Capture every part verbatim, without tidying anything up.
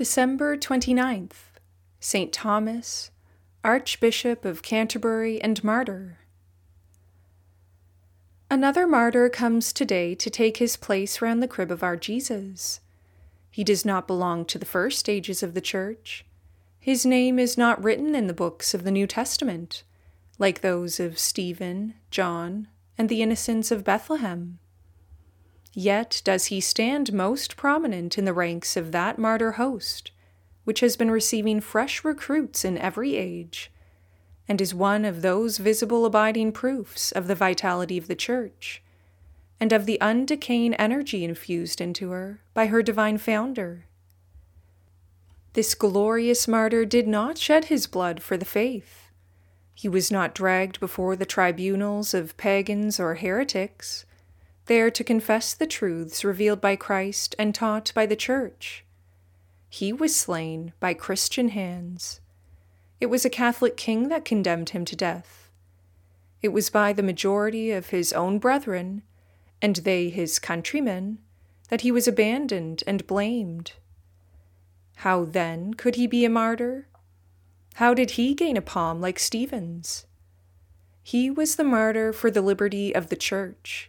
December twenty-ninth, Saint Thomas, Archbishop of Canterbury and Martyr. Another martyr comes today to take his place round the crib of our Jesus. He does not belong to the first stages of the Church. His name is not written in the books of the New Testament, like those of Stephen, John, and the innocents of Bethlehem. Yet does he stand most prominent in the ranks of that martyr host, which has been receiving fresh recruits in every age, and is one of those visible abiding proofs of the vitality of the Church, and of the undecaying energy infused into her by her divine founder. This glorious martyr did not shed his blood for the faith. He was not dragged before the tribunals of pagans or heretics, there to confess the truths revealed by Christ and taught by the Church. He was slain by Christian hands. It was a Catholic king that condemned him to death. It was by the majority of his own brethren, and they his countrymen, that he was abandoned and blamed. How then could he be a martyr? How did he gain a palm like Stephen's? He was the martyr for the liberty of the Church.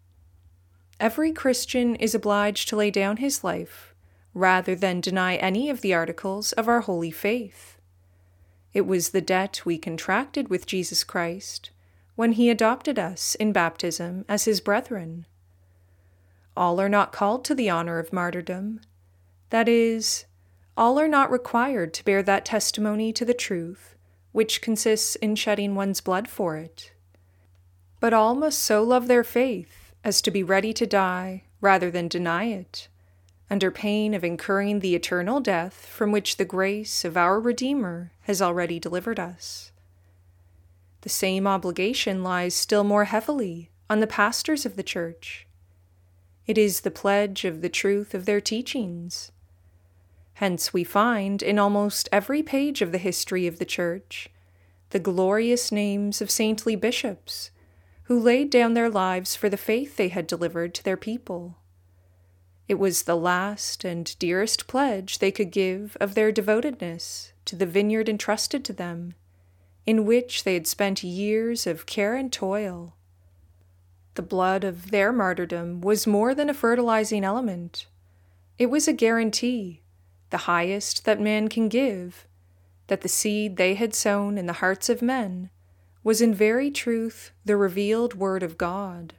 Every Christian is obliged to lay down his life rather than deny any of the articles of our holy faith. It was the debt we contracted with Jesus Christ when he adopted us in baptism as his brethren. All are not called to the honor of martyrdom. That is, all are not required to bear that testimony to the truth, which consists in shedding one's blood for it. But all must so love their faith as to be ready to die rather than deny it, under pain of incurring the eternal death from which the grace of our Redeemer has already delivered us. The same obligation lies still more heavily on the pastors of the Church. It is the pledge of the truth of their teachings. Hence we find in almost every page of the history of the Church the glorious names of saintly bishops who laid down their lives for the faith they had delivered to their people. It was the last and dearest pledge they could give of their devotedness to the vineyard entrusted to them, in which they had spent years of care and toil. The blood of their martyrdom was more than a fertilizing element. It was a guarantee, the highest that man can give, that the seed they had sown in the hearts of men was in very truth the revealed Word of God.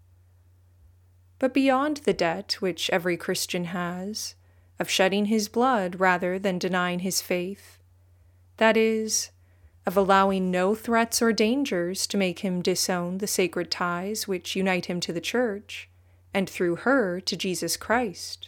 But beyond the debt which every Christian has, of shedding his blood rather than denying his faith, that is, of allowing no threats or dangers to make him disown the sacred ties which unite him to the Church, and through her to Jesus Christ.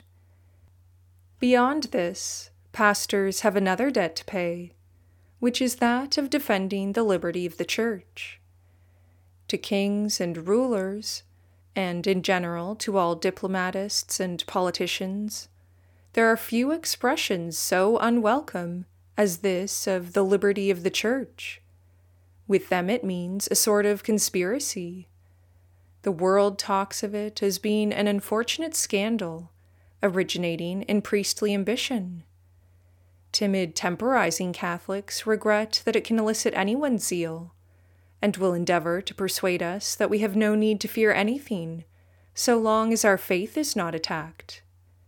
Beyond this, pastors have another debt to pay, which is that of defending the liberty of the Church. To kings and rulers, and in general to all diplomatists and politicians, there are few expressions so unwelcome as this of the liberty of the Church. With them it means a sort of conspiracy. The world talks of it as being an unfortunate scandal, originating in priestly ambition. Timid, temporizing Catholics regret that it can elicit anyone's zeal, and will endeavor to persuade us that we have no need to fear anything, so long as our faith is not attacked.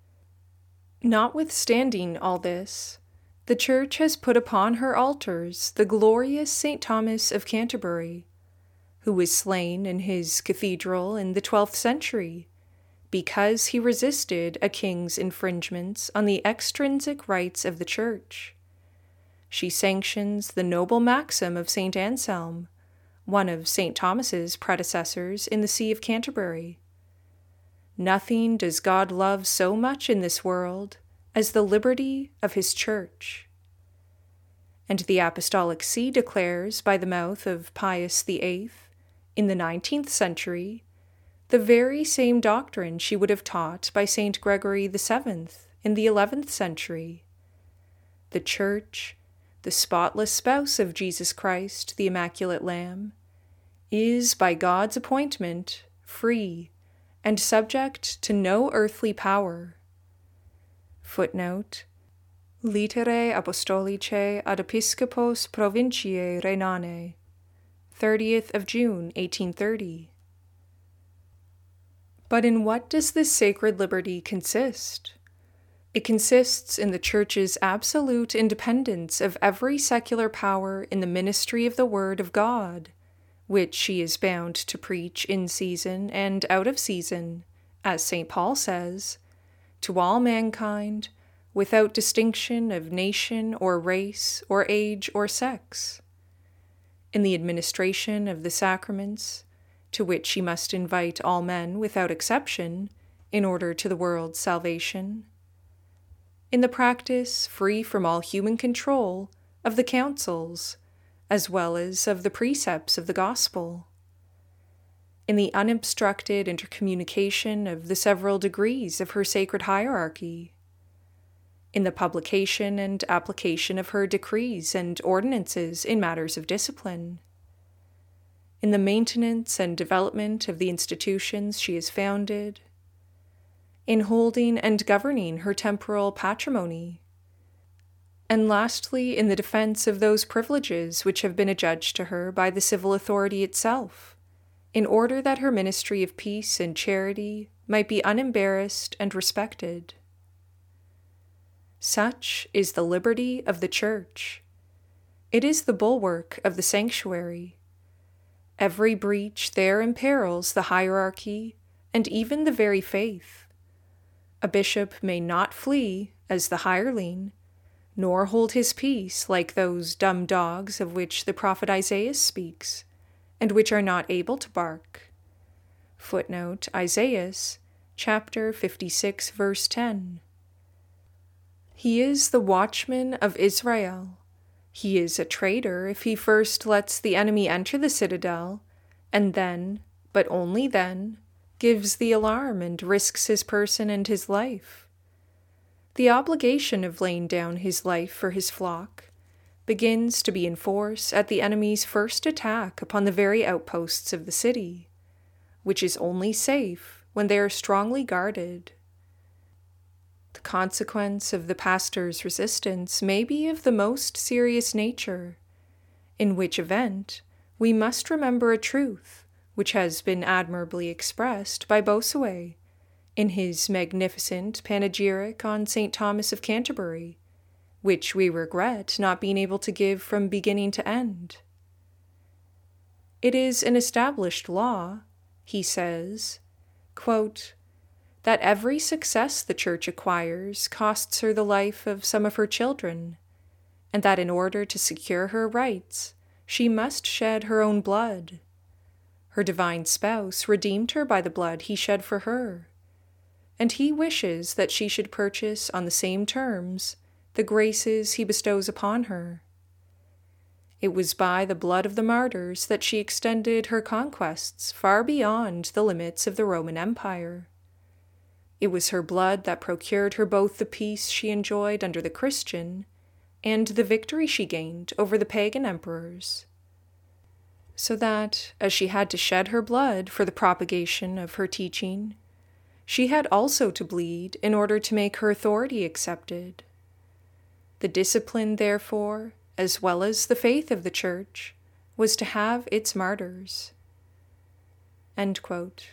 Notwithstanding all this, the Church has put upon her altars the glorious Saint Thomas of Canterbury, who was slain in his cathedral in the twelfth century, because he resisted a king's infringements on the extrinsic rights of the Church. She sanctions the noble maxim of Saint Anselm, one of Saint Thomas's predecessors in the See of Canterbury. Nothing does God love so much in this world as the liberty of his Church. And the Apostolic See declares by the mouth of Pius the Eighth, in the nineteenth century, the very same doctrine she would have taught by Saint Gregory the Seventh in the eleventh century. The Church, the spotless spouse of Jesus Christ, the Immaculate Lamb, is by God's appointment free and subject to no earthly power. Footnote: Litterae Apostolicae ad Episcopos Provinciae Rhenanae, thirtieth of June, eighteen thirty. But in what does this sacred liberty consist? It consists in the Church's absolute independence of every secular power in the ministry of the Word of God, which she is bound to preach in season and out of season, as Saint Paul says, to all mankind, without distinction of nation or race or age or sex. In the administration of the sacraments, to which she must invite all men without exception, in order to the world's salvation. In the practice, free from all human control, of the counsels, as well as of the precepts of the gospel. In the unobstructed intercommunication of the several degrees of her sacred hierarchy. In the publication and application of her decrees and ordinances in matters of discipline. In the maintenance and development of the institutions she has founded. In holding and governing her temporal patrimony. And lastly, in the defense of those privileges which have been adjudged to her by the civil authority itself, in order that her ministry of peace and charity might be unembarrassed and respected. Such is the liberty of the Church. It is the bulwark of the sanctuary. Every breach there imperils the hierarchy and even the very faith. A bishop may not flee as the hireling, nor hold his peace like those dumb dogs of which the prophet Isaiah speaks, and which are not able to bark. Footnote Isaiah, chapter fifty-six, verse ten. He is the watchman of Israel. He is a traitor if he first lets the enemy enter the citadel, and then, but only then, gives the alarm and risks his person and his life. The obligation of laying down his life for his flock begins to be in force at the enemy's first attack upon the very outposts of the city, which is only safe when they are strongly guarded. The consequence of the pastor's resistance may be of the most serious nature, in which event we must remember a truth which has been admirably expressed by Bossuet in his magnificent panegyric on Saint Thomas of Canterbury, which we regret not being able to give from beginning to end. It is an established law, he says, quote, that every success the Church acquires costs her the life of some of her children, and that in order to secure her rights, she must shed her own blood. Her divine spouse redeemed her by the blood he shed for her, and he wishes that she should purchase on the same terms the graces he bestows upon her. It was by the blood of the martyrs that she extended her conquests far beyond the limits of the Roman Empire. It was her blood that procured her both the peace she enjoyed under the Christian and the victory she gained over the pagan emperors. So that, as she had to shed her blood for the propagation of her teaching, she had also to bleed in order to make her authority accepted. The discipline, therefore, as well as the faith of the Church, was to have its martyrs. End quote.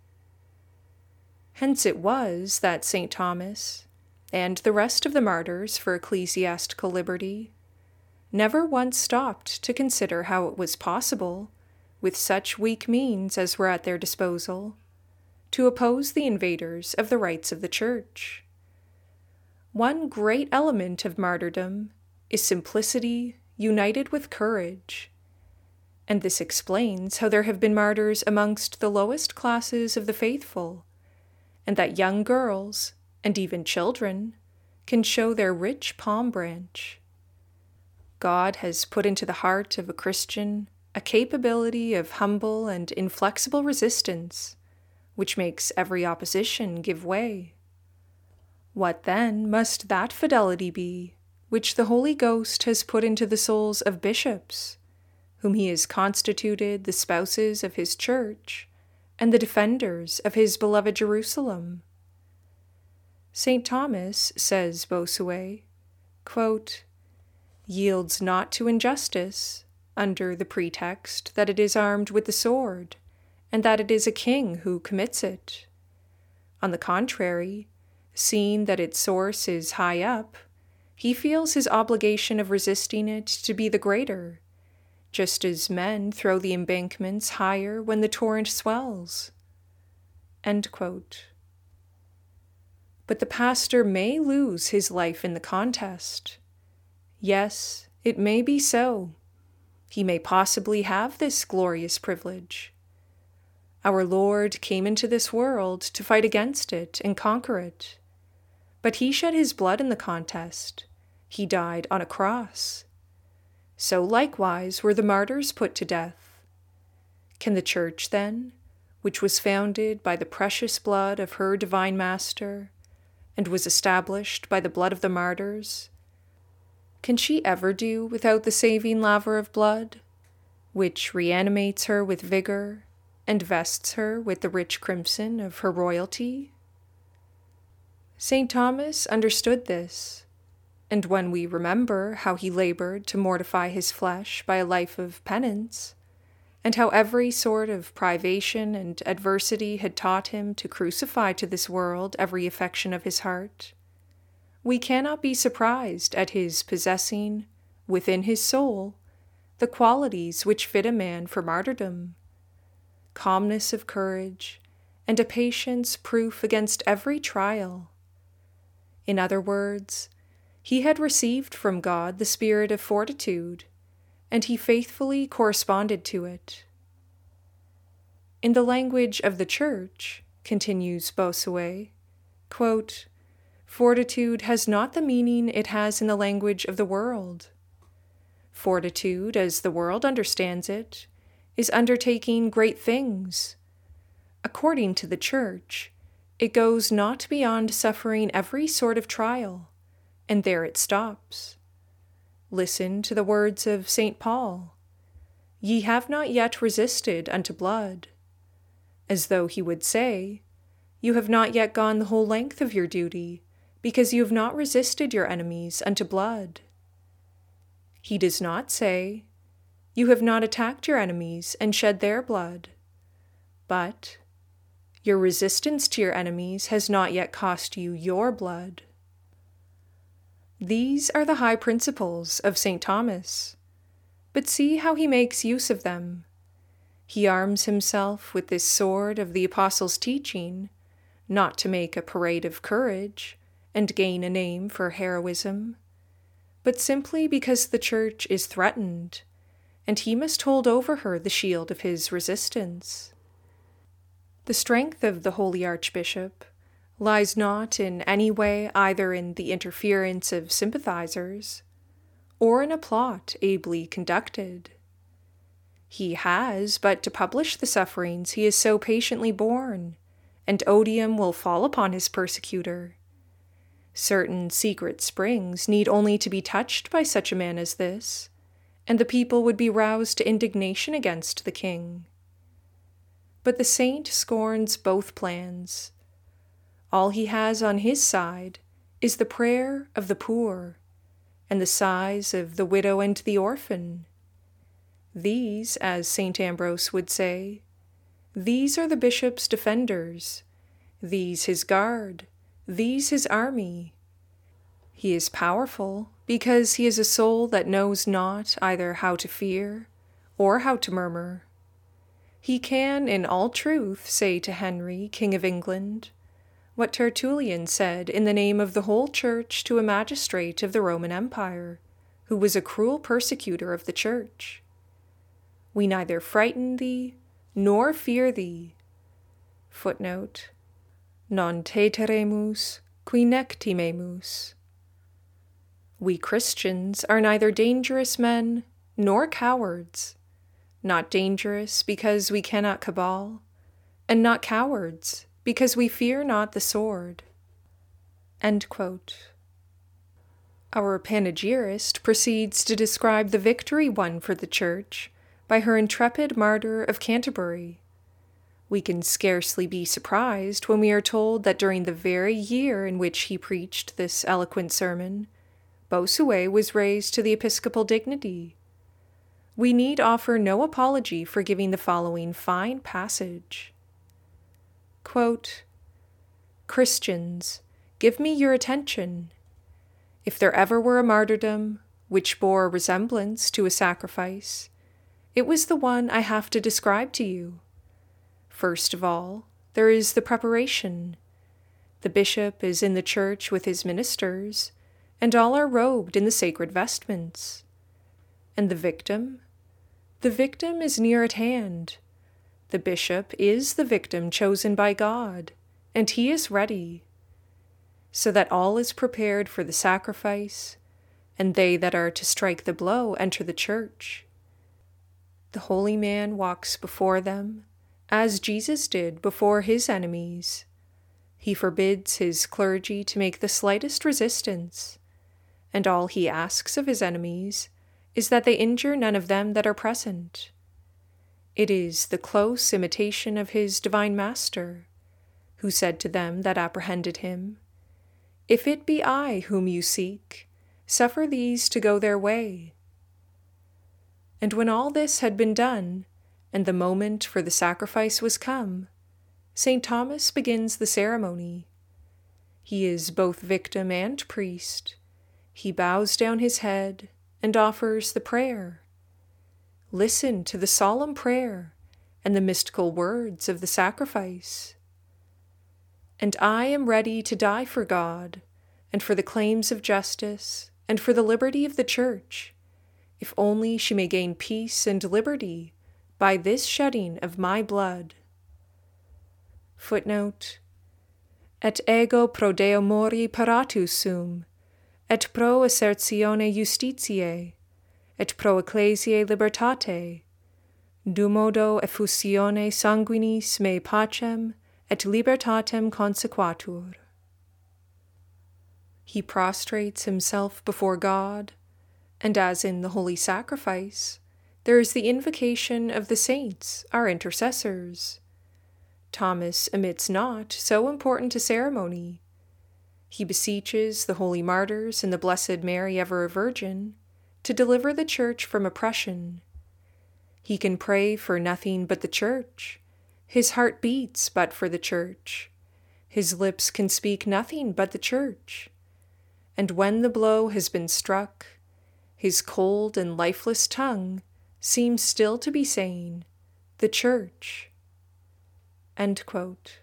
Hence it was that Saint Thomas, and the rest of the martyrs for ecclesiastical liberty, never once stopped to consider how it was possible, with such weak means as were at their disposal, to oppose the invaders of the rights of the Church. One great element of martyrdom is simplicity united with courage, and this explains how there have been martyrs amongst the lowest classes of the faithful, and that young girls, and even children, can show their rich palm branch. God has put into the heart of a Christian a capability of humble and inflexible resistance, which makes every opposition give way. What then must that fidelity be, which the Holy Ghost has put into the souls of bishops, whom he has constituted the spouses of his Church, and the defenders of his beloved Jerusalem? Saint Thomas, says Bossuet, quote, yields not to injustice, under the pretext that it is armed with the sword, and that it is a king who commits it. On the contrary, seeing that its source is high up, he feels his obligation of resisting it to be the greater, just as men throw the embankments higher when the torrent swells. End quote. But the pastor may lose his life in the contest. Yes, it may be so. He may possibly have this glorious privilege. Our Lord came into this world to fight against it and conquer it. But he shed his blood in the contest. He died on a cross. So likewise were the martyrs put to death. Can the Church, then, which was founded by the precious blood of her divine Master, and was established by the blood of the martyrs, can she ever do without the saving laver of blood, which reanimates her with vigor and vests her with the rich crimson of her royalty? Saint Thomas understood this, and when we remember how he labored to mortify his flesh by a life of penance, and how every sort of privation and adversity had taught him to crucify to this world every affection of his heart, we cannot be surprised at his possessing, within his soul, the qualities which fit a man for martyrdom: calmness of courage, and a patience proof against every trial. In other words, he had received from God the spirit of fortitude, and he faithfully corresponded to it. In the language of the Church, continues Bossuet, quote, fortitude has not the meaning it has in the language of the world. Fortitude, as the world understands it, is undertaking great things. According to the Church, it goes not beyond suffering every sort of trial, and there it stops. Listen to the words of Saint Paul, "Ye have not yet resisted unto blood," as though he would say, you have not yet gone the whole length of your duty, because you have not resisted your enemies unto blood. He does not say, you have not attacked your enemies and shed their blood, but your resistance to your enemies has not yet cost you your blood. These are the high principles of Saint Thomas, but see how he makes use of them. He arms himself with this sword of the Apostles' teaching, not to make a parade of courage and gain a name for heroism, but simply because the Church is threatened, and he must hold over her the shield of his resistance. The strength of the holy Archbishop lies not in any way either in the interference of sympathizers or in a plot ably conducted. He has but to publish the sufferings he has so patiently borne, and odium will fall upon his persecutor. Certain secret springs need only to be touched by such a man as this, and the people would be roused to indignation against the king. But the saint scorns both plans. All he has on his side is the prayer of the poor, and the sighs of the widow and the orphan. These, as Saint Ambrose would say, these are the bishop's defenders, these his guard, these his army. He is powerful because he is a soul that knows not either how to fear or how to murmur. He can in all truth say to Henry, King of England, what Tertullian said in the name of the whole Church to a magistrate of the Roman Empire, who was a cruel persecutor of the Church. We neither frighten thee nor fear thee. Footnote, non te teremus, qui nec timemus. We Christians are neither dangerous men nor cowards, not dangerous because we cannot cabal, and not cowards because we fear not the sword. End quote. Our panegyrist proceeds to describe the victory won for the Church by her intrepid martyr of Canterbury. We can scarcely be surprised when we are told that during the very year in which he preached this eloquent sermon, Bossuet was raised to the episcopal dignity. We need offer no apology for giving the following fine passage. Quote, Christians, give me your attention. If there ever were a martyrdom which bore a resemblance to a sacrifice, it was the one I have to describe to you. First of all, there is the preparation. The bishop is in the church with his ministers, and all are robed in the sacred vestments. And the victim? The victim is near at hand. The bishop is the victim chosen by God, and he is ready, so that all is prepared for the sacrifice, and they that are to strike the blow enter the church. The holy man walks before them, as Jesus did before his enemies. He forbids his clergy to make the slightest resistance, and all he asks of his enemies is that they injure none of them that are present. It is the close imitation of his divine Master, who said to them that apprehended him, If it be I whom you seek, suffer these to go their way. And when all this had been done, and the moment for the sacrifice was come, Saint Thomas begins the ceremony. He is both victim and priest. He bows down his head and offers the prayer. Listen to the solemn prayer and the mystical words of the sacrifice. And I am ready to die for God, and for the claims of justice, and for the liberty of the Church, if only she may gain peace and liberty by this shedding of my blood. Footnote: Et ego pro Deo mori paratus sum, et pro assertione justitiae, et pro ecclesiae libertate, dumodo effusione sanguinis me pacem et libertatem consequatur. He prostrates himself before God, and as in the holy sacrifice, there is the invocation of the saints, our intercessors. Thomas omits not so important a ceremony. He beseeches the holy martyrs and the Blessed Mary ever a Virgin to deliver the Church from oppression. He can pray for nothing but the Church. His heart beats but for the Church. His lips can speak nothing but the Church. And when the blow has been struck, his cold and lifeless tongue seems still to be saying, "The Church." End quote.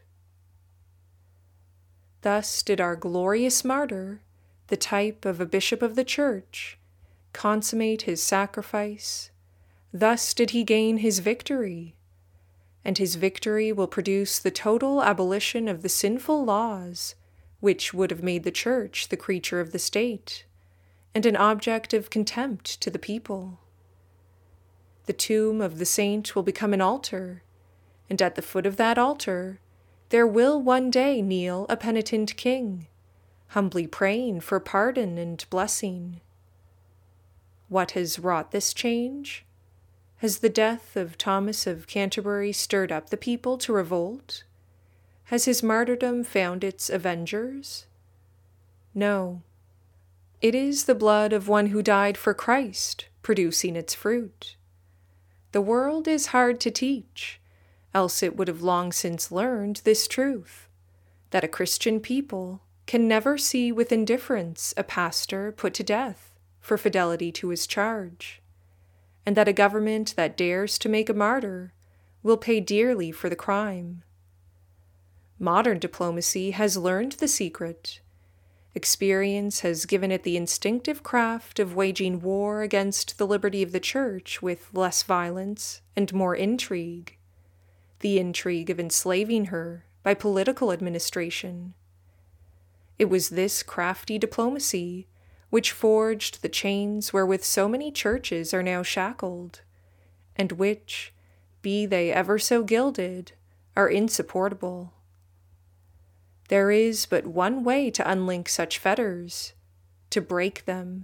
Thus did our glorious martyr, the type of a bishop of the Church, consummate his sacrifice. Thus did he gain his victory, and his victory will produce the total abolition of the sinful laws which would have made the Church the creature of the state, and an object of contempt to the people. The tomb of the saint will become an altar, and at the foot of that altar there will one day kneel a penitent king, humbly praying for pardon and blessing. What has wrought this change? Has the death of Thomas of Canterbury stirred up the people to revolt? Has his martyrdom found its avengers? No. It is the blood of one who died for Christ producing its fruit. The world is hard to teach, else it would have long since learned this truth, that a Christian people can never see with indifference a pastor put to death for fidelity to his charge, and that a government that dares to make a martyr will pay dearly for the crime. Modern diplomacy has learned the secret. Experience has given it the instinctive craft of waging war against the liberty of the Church with less violence and more intrigue, the intrigue of enslaving her by political administration. It was this crafty diplomacy which forged the chains wherewith so many churches are now shackled, and which, be they ever so gilded, are insupportable. There is but one way to unlink such fetters, to break them.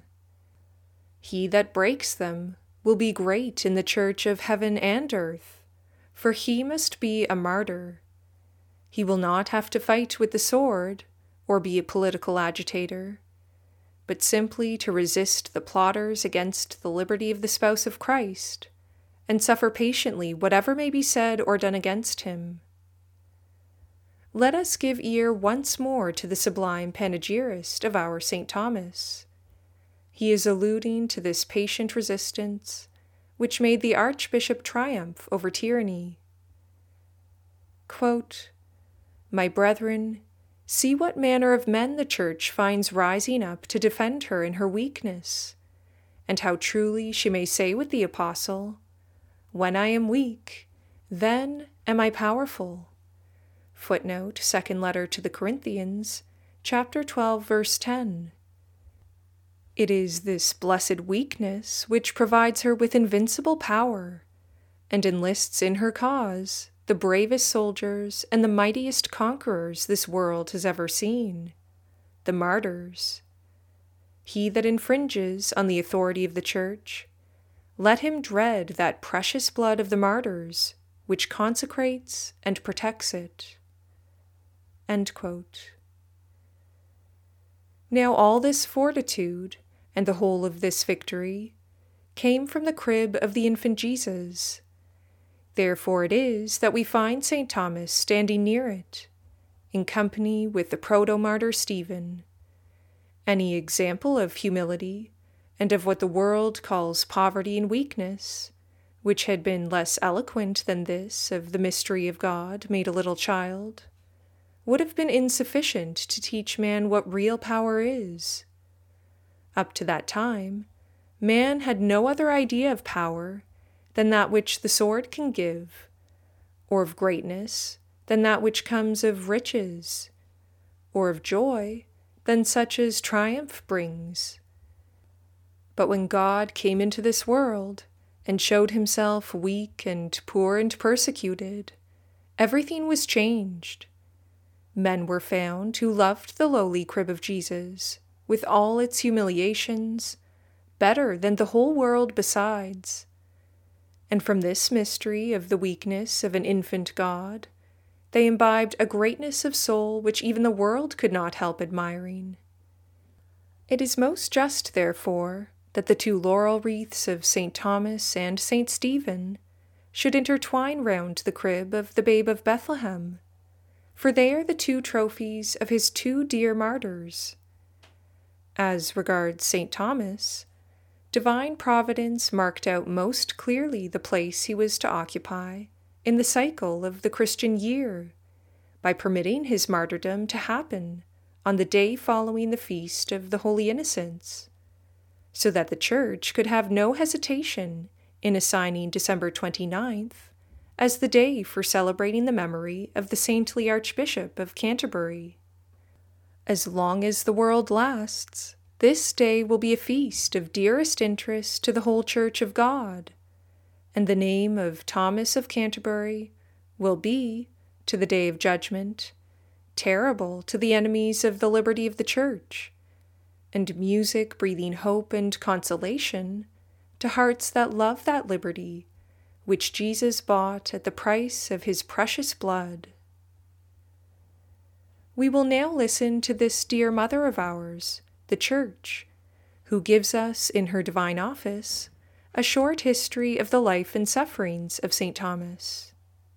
He that breaks them will be great in the church of heaven and earth, for he must be a martyr. He will not have to fight with the sword, or be a political agitator, but simply to resist the plotters against the liberty of the spouse of Christ, and suffer patiently whatever may be said or done against him. Let us give ear once more to the sublime panegyrist of our Saint Thomas. He is alluding to this patient resistance which made the Archbishop triumph over tyranny. Quote, "My brethren, see what manner of men the Church finds rising up to defend her in her weakness, and how truly she may say with the Apostle, 'When I am weak, then am I powerful.'" Footnote, Second Letter to the Corinthians, chapter twelve, verse ten. It is this blessed weakness which provides her with invincible power, and enlists in her cause the bravest soldiers and the mightiest conquerors this world has ever seen, the martyrs. He that infringes on the authority of the Church, let him dread that precious blood of the martyrs, which consecrates and protects it. End quote. Now all this fortitude, and the whole of this victory, came from the crib of the infant Jesus. Therefore it is that we find Saint Thomas standing near it, in company with the proto-martyr Stephen. Any example of humility, and of what the world calls poverty and weakness, which had been less eloquent than this of the mystery of God made a little child, would have been insufficient to teach man what real power is. Up to that time, man had no other idea of power than that which the sword can give, or of greatness than that which comes of riches, or of joy than such as triumph brings. But when God came into this world and showed himself weak and poor and persecuted, everything was changed. Men were found who loved the lowly crib of Jesus, with all its humiliations, better than the whole world besides. And from this mystery of the weakness of an infant God, they imbibed a greatness of soul which even the world could not help admiring. It is most just, therefore, that the two laurel wreaths of Saint Thomas and Saint Stephen should intertwine round the crib of the Babe of Bethlehem, for they are the two trophies of his two dear martyrs. As regards Saint Thomas, divine providence marked out most clearly the place he was to occupy in the cycle of the Christian year, by permitting his martyrdom to happen on the day following the feast of the Holy Innocents, so that the Church could have no hesitation in assigning December twenty-ninth as the day for celebrating the memory of the saintly Archbishop of Canterbury. As long as the world lasts, this day will be a feast of dearest interest to the whole Church of God, and the name of Thomas of Canterbury will be, to the day of judgment, terrible to the enemies of the liberty of the Church, and music breathing hope and consolation to hearts that love that liberty which Jesus bought at the price of his precious blood. We will now listen to this dear mother of ours, the Church, who gives us, in her divine office, a short history of the life and sufferings of Saint Thomas.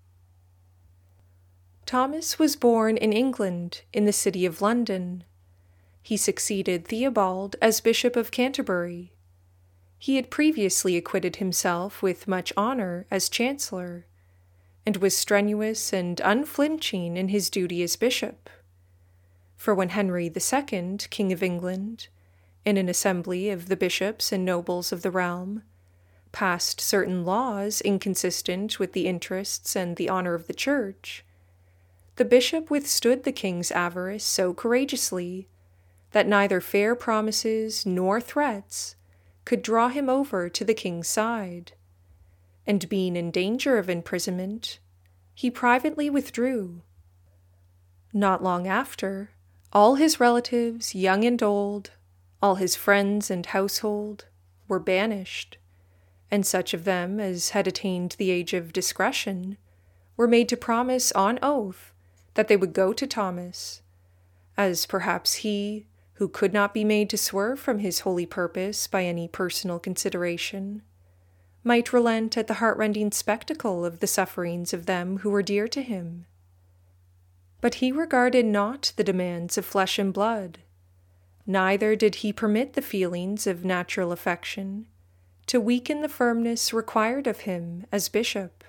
Thomas was born in England, in the city of London. He succeeded Theobald as Bishop of Canterbury. He had previously acquitted himself with much honor as Chancellor, and was strenuous and unflinching in his duty as bishop. For when Henry the Second, King of England, in an assembly of the bishops and nobles of the realm, passed certain laws inconsistent with the interests and the honor of the Church, the bishop withstood the king's avarice so courageously that neither fair promises nor threats could draw him over to the king's side, and being in danger of imprisonment, he privately withdrew. Not long after, all his relatives, young and old, all his friends and household, were banished, and such of them as had attained the age of discretion were made to promise on oath that they would go to Thomas, as perhaps he, who could not be made to swerve from his holy purpose by any personal consideration, might relent at the heart-rending spectacle of the sufferings of them who were dear to him. But he regarded not the demands of flesh and blood, neither did he permit the feelings of natural affection to weaken the firmness required of him as bishop.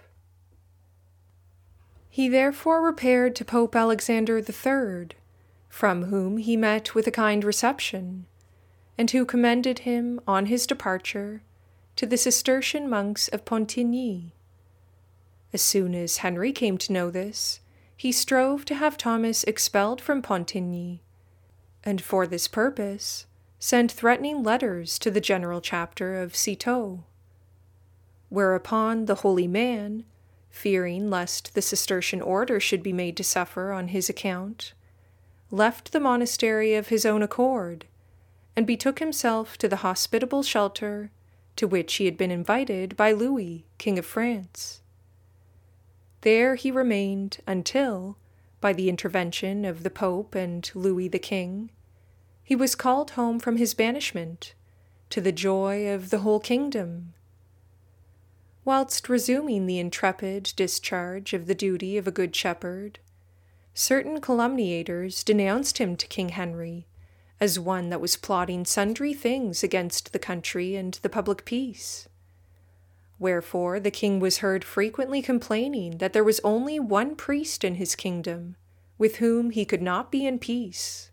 He therefore repaired to Pope Alexander the Third, from whom he met with a kind reception, and who commended him, on his departure, to the Cistercian monks of Pontigny. As soon as Henry came to know this, he strove to have Thomas expelled from Pontigny, and for this purpose sent threatening letters to the general chapter of Citeaux. Whereupon the holy man, fearing lest the Cistercian order should be made to suffer on his account, left the monastery of his own accord, and betook himself to the hospitable shelter to which he had been invited by Louis, King of France. There he remained until, by the intervention of the Pope and Louis the King, he was called home from his banishment, to the joy of the whole kingdom. Whilst resuming the intrepid discharge of the duty of a good shepherd, certain calumniators denounced him to King Henry as one that was plotting sundry things against the country and the public peace. Wherefore the king was heard frequently complaining that there was only one priest in his kingdom, with whom he could not be in peace.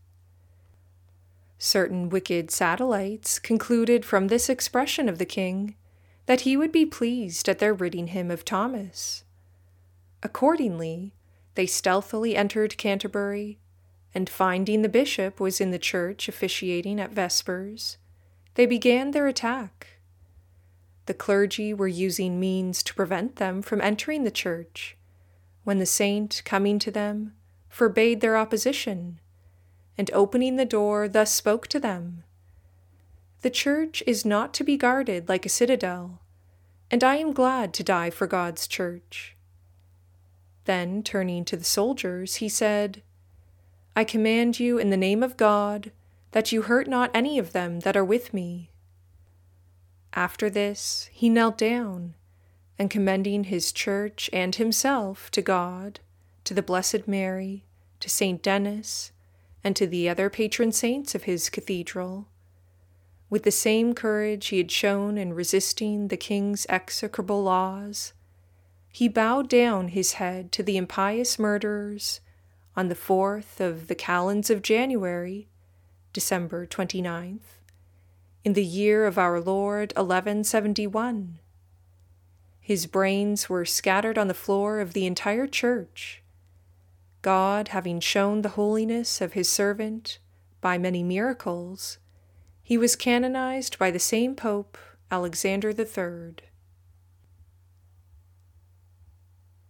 Certain wicked satellites concluded from this expression of the king that he would be pleased at their ridding him of Thomas. Accordingly, they stealthily entered Canterbury, and finding the bishop was in the church officiating at vespers, they began their attack. The clergy were using means to prevent them from entering the church, when the saint, coming to them, forbade their opposition, and opening the door thus spoke to them, "The church is not to be guarded like a citadel, and I am glad to die for God's church." Then, turning to the soldiers, he said, "I command you in the name of God that you hurt not any of them that are with me." After this, he knelt down, and commending his church and himself to God, to the Blessed Mary, to Saint Denis, and to the other patron saints of his cathedral, with the same courage he had shown in resisting the king's execrable laws, he bowed down his head to the impious murderers on the fourth of the calends of January, December twenty-ninth, in the year of our Lord eleven seventy-one. His brains were scattered on the floor of the entire church. God having shown the holiness of his servant by many miracles, he was canonized by the same Pope, Alexander the Third.